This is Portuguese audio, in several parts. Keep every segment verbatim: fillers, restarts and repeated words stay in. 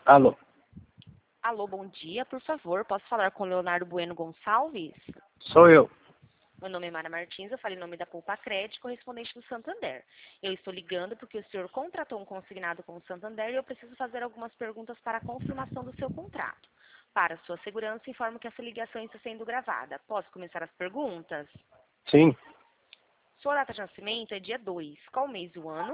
Alô, Alô, bom dia. Por favor, posso falar com Leonardo Bueno Gonçalves? sou eu. Meu nome é Mara Martins, eu falo em nome da Poupa Crédito, correspondente do Santander. Eu estou ligando porque o senhor contratou um consignado com o Santander e eu preciso fazer algumas perguntas para a confirmação do seu contrato. Para sua segurança, informo que essa ligação está sendo gravada. Posso começar as perguntas? Sim, Sua data de nascimento é dia dois. Qual mês do ano?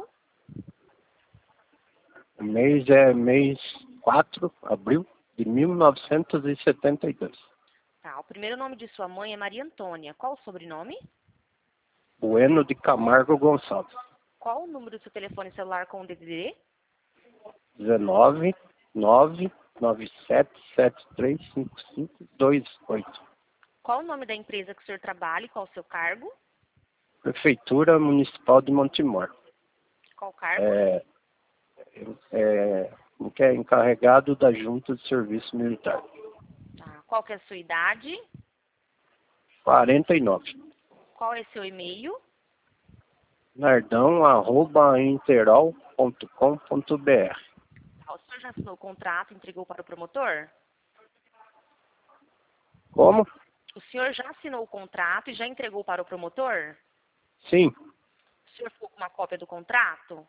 o mês é mês quatro, abril de mil novecentos e setenta e dois. Tá, o primeiro nome de sua mãe é Maria Antônia. Qual o sobrenome? Bueno de Camargo Gonçalves. Qual o número do seu telefone celular com o D D D? dezenove, nove, nove sete sete três cinco cinco dois oito. Qual o nome da empresa que o senhor trabalha e qual o seu cargo? Prefeitura Municipal de Montemor. Qual o cargo? É, é, que é encarregado da Junta de Serviço Militar. Tá. Qual que é a sua idade? quarenta e nove. Qual é seu e-mail? nardão arroba interol ponto com ponto br. Tá. O senhor já assinou o contrato e entregou para o promotor? Como? O senhor já assinou o contrato e já entregou para o promotor? Sim, O senhor ficou com uma cópia do contrato?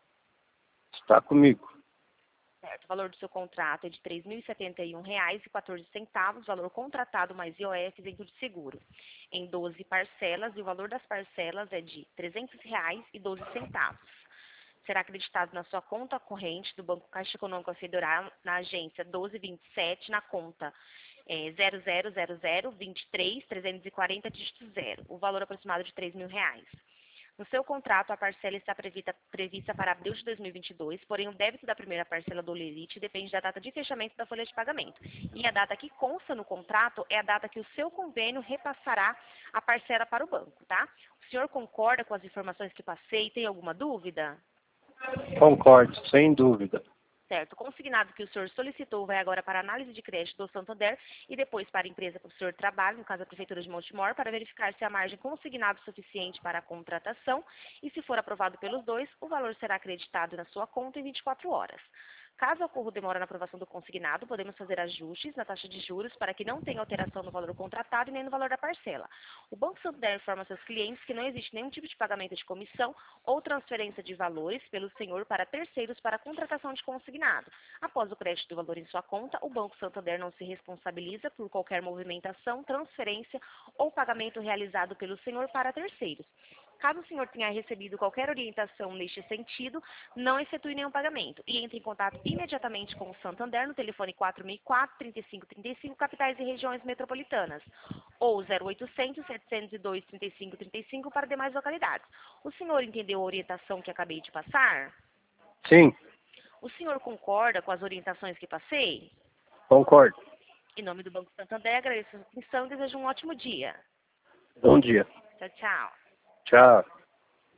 está comigo. Certo. O valor do seu contrato é de três mil e setenta e um reais e quatorze centavos, valor contratado mais I O F isento de seguro, em doze parcelas, e o valor das parcelas é de trezentos reais e doze centavos. Será acreditado na sua conta corrente do Banco Caixa Econômica Federal, na agência doze vinte e sete, na conta é, zero zero zero zero vinte e três trezentos e quarenta, dígito zero, o valor aproximado de três mil reais. No seu contrato, a parcela está prevista, prevista para abril de dois mil e vinte e dois, porém o débito da primeira parcela do Lerite depende da data de fechamento da folha de pagamento. E a data que consta no contrato é a data que o seu convênio repassará a parcela para o banco, tá? O senhor concorda com as informações que passei? Tem alguma dúvida? Concordo, sem dúvida. Certo. O consignado que o senhor solicitou vai agora para a análise de crédito do Santander e depois para a empresa que o senhor trabalha, no caso a Prefeitura de Montemor, para verificar se a margem consignada é suficiente para a contratação e, se for aprovado pelos dois, o valor será acreditado na sua conta em vinte e quatro horas. Caso ocorra demora na aprovação do consignado, podemos fazer ajustes na taxa de juros para que não tenha alteração no valor contratado e nem no valor da parcela. O Banco Santander informa seus clientes que não existe nenhum tipo de pagamento de comissão ou transferência de valores pelo senhor para terceiros para a contratação de consignado. Após o crédito do valor em sua conta, o Banco Santander não se responsabiliza por qualquer movimentação, transferência ou pagamento realizado pelo senhor para terceiros. Caso o senhor tenha recebido qualquer orientação neste sentido, não efetue nenhum pagamento e entre em contato imediatamente com o Santander no telefone quatro mil e quatro, trinta e cinco trinta e cinco, capitais e regiões metropolitanas, ou zero oitocentos, setecentos e dois, trinta e cinco trinta e cinco para demais localidades. O senhor entendeu a orientação que acabei de passar? Sim, O senhor concorda com as orientações que passei? concordo. Em nome do Banco Santander, agradeço a sua atenção e desejo um ótimo dia. Bom dia. Tchau, tchau. Tchau.